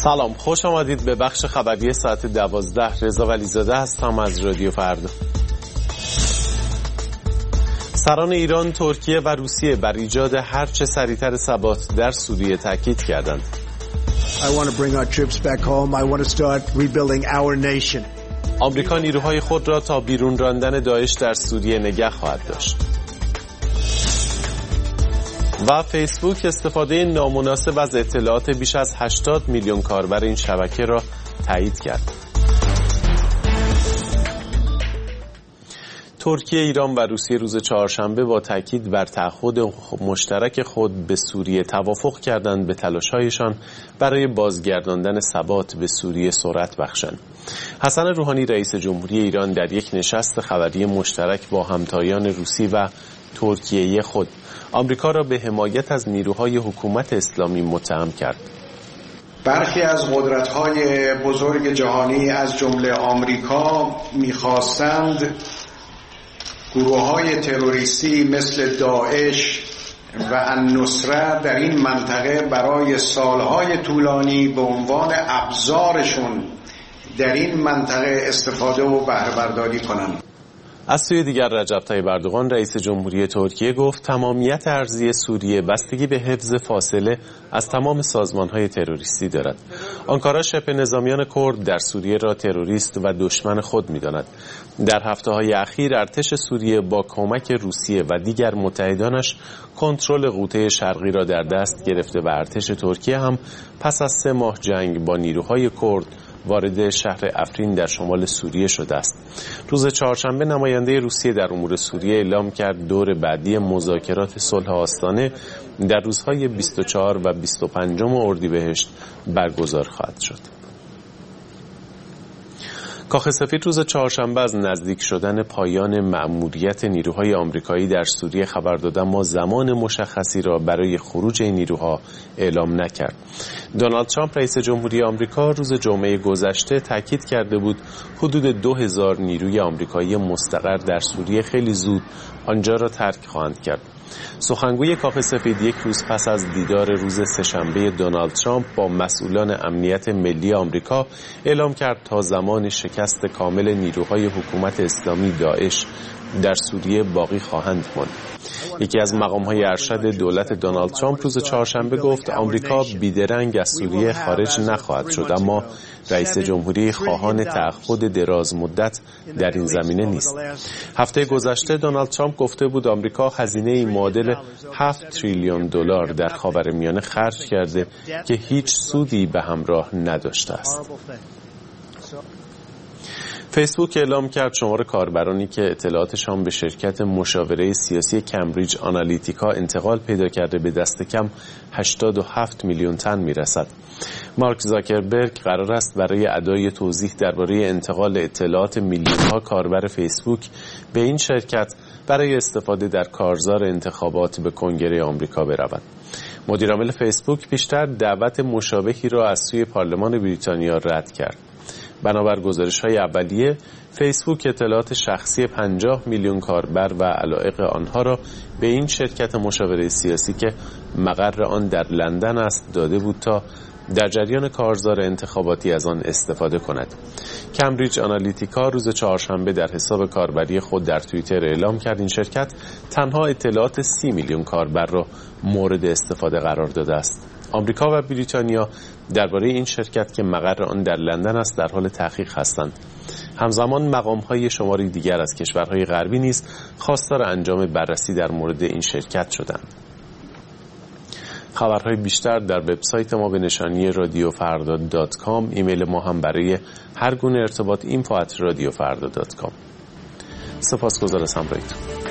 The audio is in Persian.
سلام، خوش آمدید به بخش خبری ساعت 12. رضا ولیزاده هستم از رادیو فردا. سران ایران، ترکیه و روسیه بر ایجاد هرچه سریعتر ثبات در سوریه تاکید کردند. آمریکا نیروهای خود را تا بیرون راندن داعش در سوریه نگه خواهد داشت. و فیسبوک استفاده نامناسب از اطلاعات بیش از 80 میلیون کاربر این شبکه را تایید کرد. ترکیه، ایران و روسیه روز چهارشنبه با تاکید بر تعهد مشترک خود به سوریه توافق کردند به تلاش‌هایشان برای بازگرداندن ثبات به سوریه سرعت بخشند. حسن روحانی رئیس جمهوری ایران در یک نشست خبری مشترک با همتایان روسی و ترکیه خود آمریکا را به حمایت از نیروهای حکومت اسلامی متهم کرد. برخی از قدرت‌های بزرگ جهانی از جمله آمریکا می‌خواستند گروه‌های تروریستی مثل داعش و النصره در این منطقه برای سالهای طولانی به عنوان ابزارشون در این منطقه استفاده و بهره برداری کنند. از سوی دیگر رجب طیب اردوغان رئیس جمهوری ترکیه گفت تمامیت ارضی سوریه بستگی به حفظ فاصله از تمام سازمان‌های تروریستی دارد. آنکارا شبه نظامیان کرد در سوریه را تروریست و دشمن خود می‌داند. در هفته‌های اخیر ارتش سوریه با کمک روسیه و دیگر متحدانش کنترل غوطه شرقی را در دست گرفته و ارتش ترکیه هم پس از 3 ماه جنگ با نیروهای کرد وارد شهر افرین در شمال سوریه شده است. روز چهارشنبه نماینده روسیه در امور سوریه اعلام کرد دور بعدی مذاکرات صلح آستانه در روزهای 24 و 25 اردیبهشت برگزار خواهد شد. کاخ سفید روز چهارشنبه از نزدیک شدن پایان مأموریت نیروهای آمریکایی در سوریه خبر داد، اما زمان مشخصی را برای خروج این نیروها اعلام نکرد. دونالد ترامپ رئیس جمهوری آمریکا روز جمعه گذشته تاکید کرده بود حدود 2000 نیروی آمریکایی مستقر در سوریه خیلی زود آنجا را ترک خواهند کرد. سخنگوی کاخ سفید یک روز پس از دیدار روز سه‌شنبه دونالد ترامپ با مسئولان امنیت ملی آمریکا اعلام کرد تا زمان شکست کامل نیروهای حکومت اسلامی داعش در سوریه باقی خواهند ماند. یکی از مقام‌های ارشد دولت دونالد ترامپ روز چهارشنبه گفت آمریکا بیدرنگ از سوریه خارج نخواهد شد، اما رئیس جمهوری خواهان تعهد دراز مدت در این زمینه نیست. هفته گذشته دونالد ترامپ گفته بود آمریکا هزینه‌ای معادل 7 تریلیون دلار در خاورمیانه خرج کرده که هیچ سودی به همراه نداشته است. فیسبوک اعلام کرد شمار کاربرانی که اطلاعاتشان به شرکت مشاوره سیاسی کمبریج آنالیتیکا انتقال پیدا کرده به دست کم 87 میلیون تن میرسد. مارک زاکربرگ قرار است برای ادای توضیح درباره انتقال اطلاعات میلیون‌ها کاربر فیسبوک به این شرکت برای استفاده در کارزار انتخابات به کنگره آمریکا برود. مدیرعامل فیسبوک پیشتر دعوت مشابهی را از سوی پارلمان بریتانیا رد کرد. بنابر گزارش‌های اولیه، فیسبوک اطلاعات شخصی 50 میلیون کاربر و علایق آنها را به این شرکت مشاوره سیاسی که مقر آن در لندن است داده بود تا در جریان کارزار انتخاباتی از آن استفاده کند. کمبریج آنالیتیکا روز چهارشنبه در حساب کاربری خود در توییتر اعلام کرد این شرکت تنها اطلاعات 30 میلیون کاربر را مورد استفاده قرار داده است. آمریکا و بریتانیا درباره این شرکت که مقر آن در لندن است در حال تحقیق هستند. همزمان مقام‌های شماری دیگر از کشورهای غربی نیز خواستار انجام بررسی در مورد این شرکت شدند. خبرهای بیشتر در وبسایت ما به نشانی radiofarda.com. ایمیل ما هم برای هر گونه ارتباط info@radiofarda.com. سپاسگزار از همراهیتون.